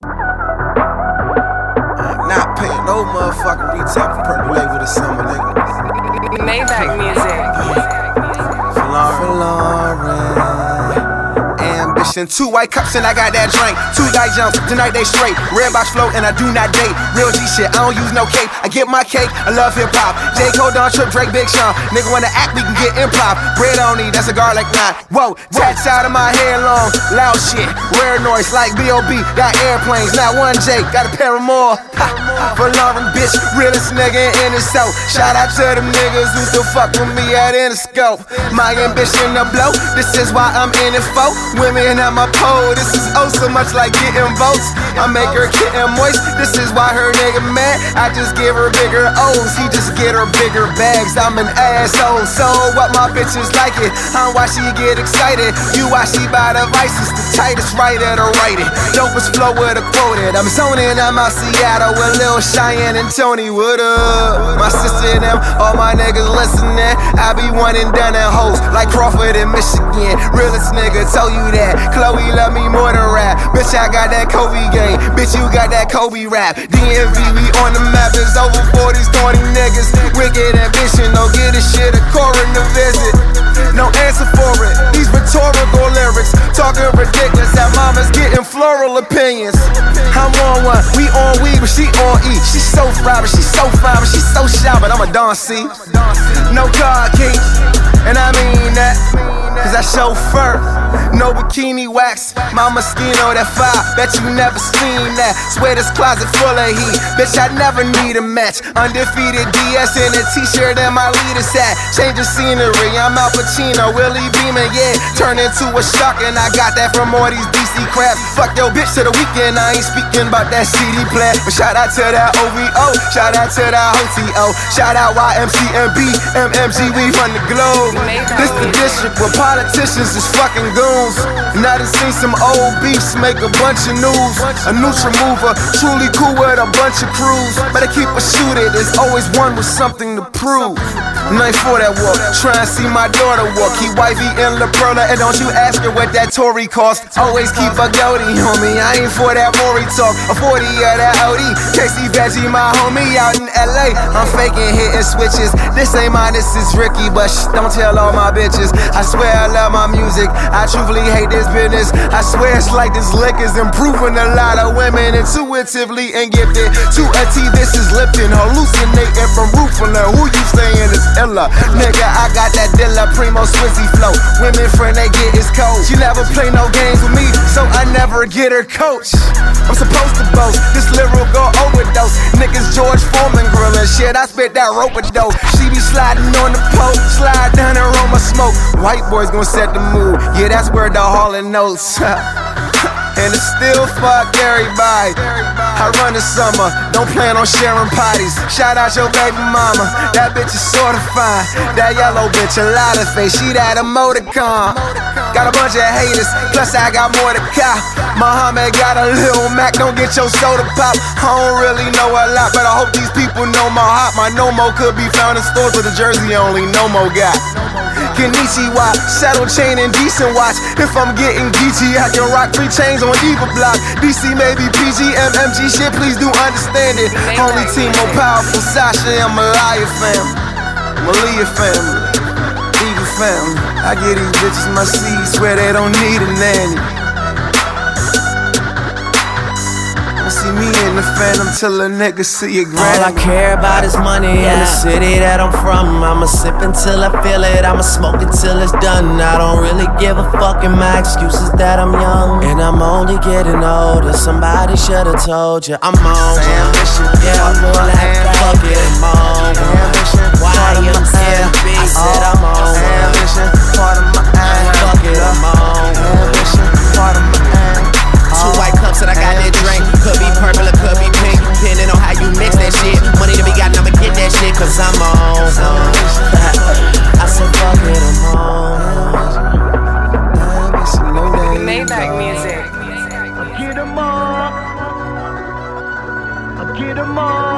Not paying no motherfucking retail for Purple Label this summer, nigga. Maybach music. For Lauren. Ambition. 2 white cups and I got that drink. 2 guy jumps, tonight they straight. Red box flow and I do not date. Real G shit, I don't use no cape. I get my cake, I love hip hop. J. Cole, Don Trip, Drake, Big Sean. Nigga wanna act, we can get improv. Bread on me, that's a garlic knot. Whoa, tats out of my hair long. Loud shit, rare noise like B.O.B. Got airplanes, not one J, got a pair of more. For Lauren, bitch, realest nigga in the soul. Shout out to them niggas who still fuck with me at Interscope. My ambition to blow, this is why I'm in it for. Women at my pole, this is oh so much like getting votes. I make her kitten moist, this is why her nigga mad. I just give her bigger O's, he just get her bigger bags. I'm an asshole, so what my bitches like it. I'm why she get excited, you why she buy the vices. The tightest writer to write it, dopest flow with a quoted. I'm zoning, I'm out Seattle with Lil Cheyenne and Tony, what up? My sister and them, all my niggas listening. I be one and done at hoes like Crawford in Michigan. Realest nigga told you that. Chloe love me more than rap. Bitch, I got that Kobe game. Bitch, you got that Kobe rap. DMV, we on the map. It's over 40s, 20 niggas. Wicked ambition, don't get this shit a coroner visit. No answer for it. These rhetorical lyrics talking ridiculous. That mama's getting floral opinions. I'm on one, we on weed, but she on E. She so fly, but she so fine, but she so shy, but I'm a Don C. No car key, and I mean that, cause I chauffeur. No bikini wax, my Moschino that fire. Bet you never seen that. Swear this closet full of heat. Bitch, I never need a match. Undefeated DS in a t-shirt and my leader's hat. Change of scenery, I'm Al Pacino, Willie Beeman, yeah. Turn into a shark and I got that from all these DC crabs. Fuck your bitch to the weekend, I ain't speaking about that CD player. But shout out to that OVO, shout out to that HOTO. Shout out YMCMB, MMG, we run the globe. This the district where politicians is fucking goons. And I done seen some old beefs make a bunch of news. A neutral mover, truly cool with a bunch of crews. Better keep a shooter, there's always one with something to prove. Night for that walk, try and see my daughter walk. Keep wifey in La Perla, and don't you ask her what that Tory cost. Always keep a goatee on me, I ain't for that Maury talk. A 40 of that OD, Casey Veggie, my homie out in LA. I'm faking hitting switches, this ain't mine, this is Ricky. But shh, don't tell all my bitches, I swear I love my music. I truthfully hate this business, I swear it's like this liquor's improving a lot of women intuitively and gifted. To a T, this is Lipton, hallucinating from roofing. Who you saying is illa? Nigga, I got that Dilla Primo Swizzy flow. Women friend, they get is cold. She never play no games with me, so I never get her coach. I'm supposed to boast, this lyrical overdose. Niggas George Foreman grillin' shit, I spit that rope-a-dope. She be sliding on the pole, slide down and roll my smoke. White boys gon' set the mood, yeah, that's where the Hall and Notes. And it's still fuck everybody. I run the summer, don't plan on sharing potties. Shout out your baby mama, that bitch is sorta fine. That yellow bitch, a lot of face, she that emoticon. Got a bunch of haters, plus I got more to cop. Muhammad got a little Mac, don't get your soda pop. I don't really know a lot, but I hope these people know my heart. My no-mo could be found in stores with a jersey only no-mo got. Kenichiwa, saddle chain and decent watch. If I'm getting geeky, I can rock 3 chains on either block. DC maybe PG, MMG shit, please do understand it. Only team more powerful, Sasha and Malaya fam. Malia family, Eagle family. I get these bitches my seeds, swear they don't need a nanny. See me in the phantom till a nigga see your granny. All I care about is money and the city that I'm from. I'ma sip until I feel it, I'ma smoke until it's done. I don't really give a fuck, and my excuse is that I'm young and I'm only getting older. Somebody should've told you I'm on. Yeah, I'm more like fuck it, I'm on. YMCMB said I'm on. Part of my ass, fuck it, I'm on. Part of my ass. 2 white cups and I got that drink. Could be purple or could be pink, depending on how you mix that shit. Money to be got, I'ma get that shit, cause I'm on. I said fuck it, I'm on. Maybach music. Get 'em all. Get 'em all.